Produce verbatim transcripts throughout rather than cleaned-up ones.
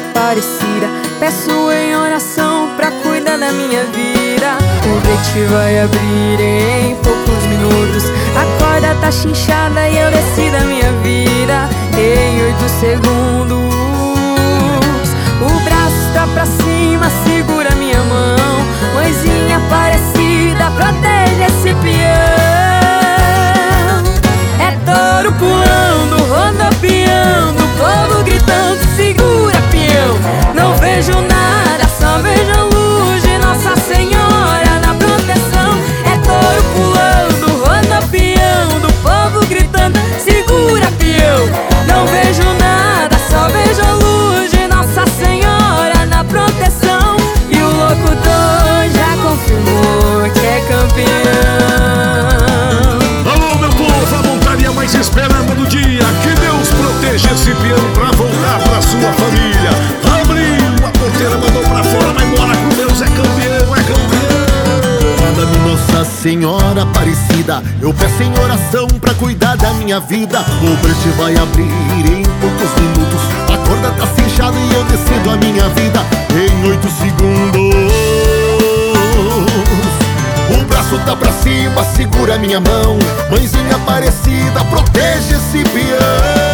Aparecida, peço em oração pra cuidar da minha vida. O leite vai abrir em poucos minutos, a corda tá chinchada e eu desci da minha vida em oito segundos. O braço tá pra cima, segura minha mão. Mãezinha Aparecida, protege esse peão. É touro pulando, rodopiando, povo gritando, segura peão. Não vejo nada, só vejo a luz de Nossa Senhora na proteção. É touro pulando, rodopiando, povo gritando, segura peão. Não vejo nada, só vejo a luz de Nossa Senhora na proteção. E o locutor já confirmou que é campeão. Alô, meu povo, a montaria mais esperada do dia. Que Deus proteja esse peão pra voltar pra sua família. Abriu a porteira, mandou pra fora, mas bora com Deus, é campeão, é campeão. Roda-me Nossa Senhora Aparecida, eu peço em oração pra cuidar da minha vida. O brete vai abrir em poucos minutos, a corda tá cinchada e eu decido a minha vida em oito segundos. O braço tá pra cima, segura minha mão. Mãezinha Aparecida, protege esse peão.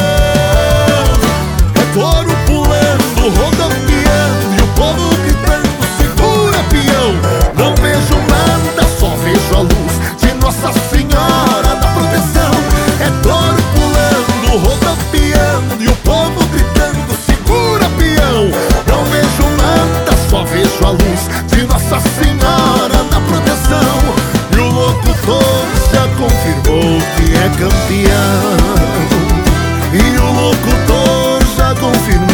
É touro pulando, rodopiando e o povo gritando, segura peão. Não vejo nada, só vejo a luz de Nossa Senhora da proteção. É touro pulando, rodopiando e o povo gritando, segura peão. Não vejo nada, só vejo a luz de Nossa Senhora da proteção. E o locutor já confirmou que é campeão. E o locutor já confirmou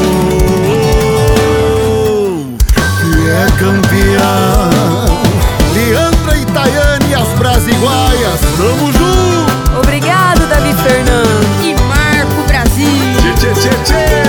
que é campeão. Leandra e Tayane, as Brasiguaias, tamo junto. Obrigado, Davi Fernando. E Marco Brasil. Tchê, tchê, tchê, tchê.